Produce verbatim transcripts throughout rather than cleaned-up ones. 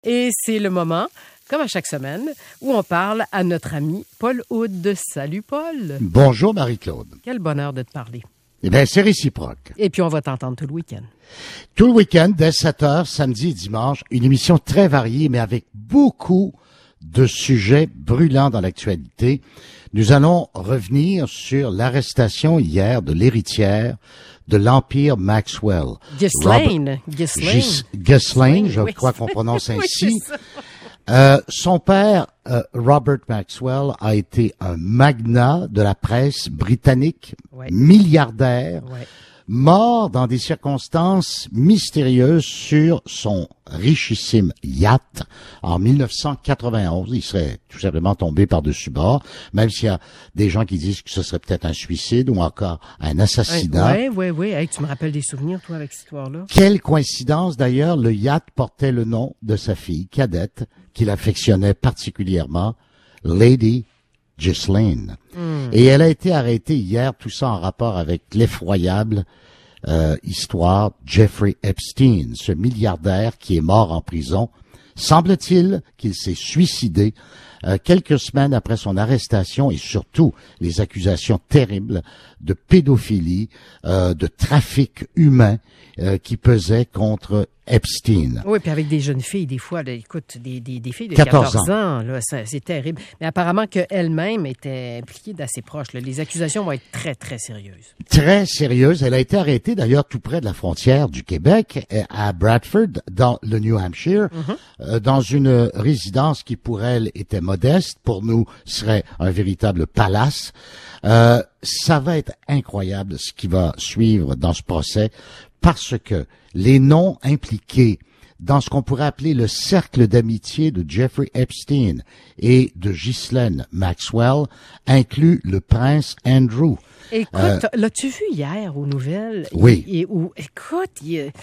Et c'est le moment, comme à chaque semaine, où on parle à notre ami Paul Houde. Salut Paul. Bonjour Marie-Claude. Quel bonheur de te parler. Eh bien, c'est réciproque. Et puis on va t'entendre tout le week-end. Tout le week-end, dès sept heures, samedi et dimanche, une émission très variée, mais avec beaucoup de sujets brûlants dans l'actualité. Nous allons revenir sur l'arrestation hier de l'héritière de l'Empire Maxwell. Ghislaine. Ghislaine. Ghislaine, je oui. crois qu'on prononce ainsi. Oui, c'est ça. Euh, son père, euh, Robert Maxwell, a été un magnat de la presse britannique, Ouais. milliardaire, Ouais. mort dans des circonstances mystérieuses sur son richissime yacht en mille neuf cent quatre-vingt-onze. Il serait tout simplement tombé par-dessus bord, même s'il y a des gens qui disent que ce serait peut-être un suicide ou encore un assassinat. Oui, oui, oui. Hey, tu me rappelles des souvenirs, toi, avec cette histoire-là? Quelle coïncidence d'ailleurs, le yacht portait le nom de sa fille cadette, qu'il affectionnait particulièrement, Lady Ghislaine. Mm. Et elle a été arrêtée hier, tout ça en rapport avec l'effroyable euh, histoire Jeffrey Epstein, ce milliardaire qui est mort en prison. Semble-t-il qu'il s'est suicidé euh, quelques semaines après son arrestation et surtout les accusations terribles de pédophilie, euh, de trafic humain euh, qui pesaient contre Epstein. Oui, puis avec des jeunes filles, des fois, là, écoute, des, des, des filles de quatorze quatorze ans, là, ça, c'est terrible. Mais apparemment qu'elle-même était impliquée d'assez proche. Là. Les accusations vont être très, très sérieuses. Très sérieuse. Elle a été arrêtée d'ailleurs tout près de la frontière du Québec, à Bradford, dans le New Hampshire, Mm-hmm. euh, dans une résidence qui pour elle était modeste, pour nous serait un véritable palace. Euh, ça va être incroyable ce qui va suivre dans ce procès, parce que les noms impliqués dans ce qu'on pourrait appeler le cercle d'amitié de Jeffrey Epstein et de Ghislaine Maxwell incluent le prince Andrew. Écoute, Euh, l'as-tu vu hier aux nouvelles? Oui. Il, il- où, écoute, il,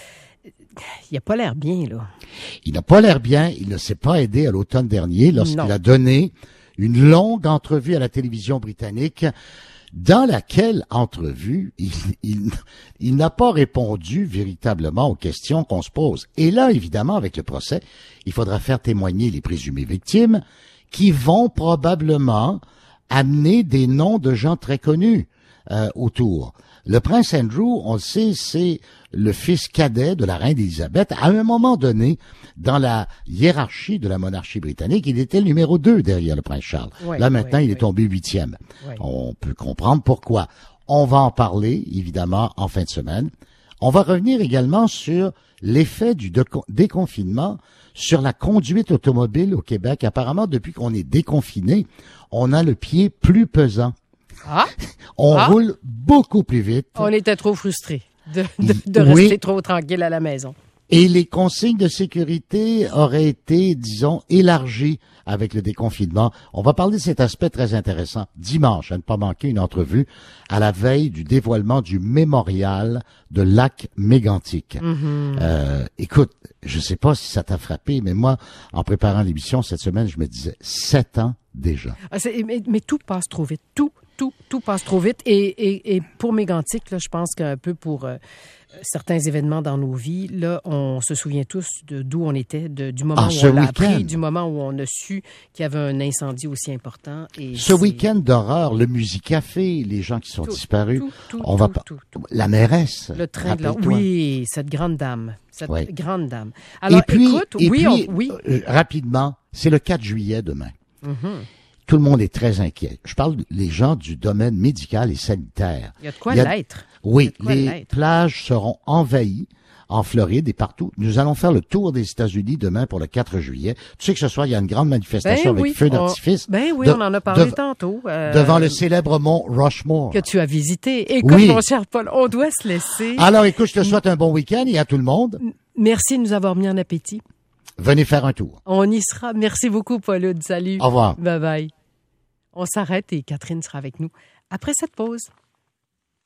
il a pas l'air bien, là. Il n'a pas l'air bien, il ne s'est pas aidé à l'automne dernier lorsqu'il Non. a donné une longue entrevue à la télévision britannique dans laquelle entrevue il, il, il n'a pas répondu véritablement aux questions qu'on se pose. Et là, évidemment, avec le procès, il faudra faire témoigner les présumées victimes qui vont probablement amener des noms de gens très connus euh, autour. Le prince Andrew, on le sait, c'est le fils cadet de la reine Élisabeth. À un moment donné, dans la hiérarchie de la monarchie britannique, il était le numéro deux derrière le prince Charles. Oui, Là, maintenant, oui, il est oui. tombé huitième. Oui. On peut comprendre pourquoi. On va en parler, évidemment, en fin de semaine. On va revenir également sur l'effet du déco- déconfinement sur la conduite automobile au Québec. Apparemment, depuis qu'on est déconfiné, on a le pied plus pesant. Ah! On Ah. roule beaucoup plus vite. On était trop frustrés de, de, de Oui. rester trop tranquille à la maison. Et les consignes de sécurité auraient été, disons, élargies avec le déconfinement. On va parler de cet aspect très intéressant. Dimanche, à ne pas manquer une entrevue à la veille du dévoilement du mémorial de lac mégantic. Mm-hmm. Euh, écoute, je sais pas si ça t'a frappé, mais moi, en préparant l'émission cette semaine, je me disais, sept ans déjà. Ah, c'est- mais, mais tout passe trop vite. Tout, tout, tout passe trop vite. Et, et, et pour Mégantic, là, je pense qu'un peu pour euh, certains événements dans nos vies, là, on se souvient tous de d'où on était, de, du moment Ah, où ce on l'a week-end. appris, du moment où on a su qu'il y avait un incendie aussi important. Et Ce c'est- week-end d'horreur, le Musicafé, les gens qui sont Tout, disparus, tout, tout, on va tout, pas- tout, tout. la mairesse. Le train de la... rappelle-toi. Oui, cette grande dame. Cette Ouais. grande dame. Alors, et puis, écoute, et oui, puis on- oui. euh, rapidement, c'est le quatre juillet demain. Mhm. Tout le monde est très inquiet. Je parle des gens du domaine médical et sanitaire. Il y a de quoi Il y a- l'être. Oui, Il y a de quoi les l'être. plages seront envahies en Floride et partout. Nous allons faire le tour des États-Unis demain pour le quatre juillet. Tu sais que ce soir, il y a une grande manifestation Ben avec oui, feu on- d'artifice. Ben oui, de- on en a parlé dev- tantôt. euh, devant le célèbre mont Rushmore. que tu as visité. Écoute, Oui. mon cher Paul, on doit se laisser. Alors écoute, je te souhaite un bon week-end et à tout le monde, Merci de nous avoir mis en appétit. venez faire un tour. On y sera. Merci beaucoup, Paul. Salut. Au revoir. Bye bye. On s'arrête et Catherine sera avec nous après cette pause.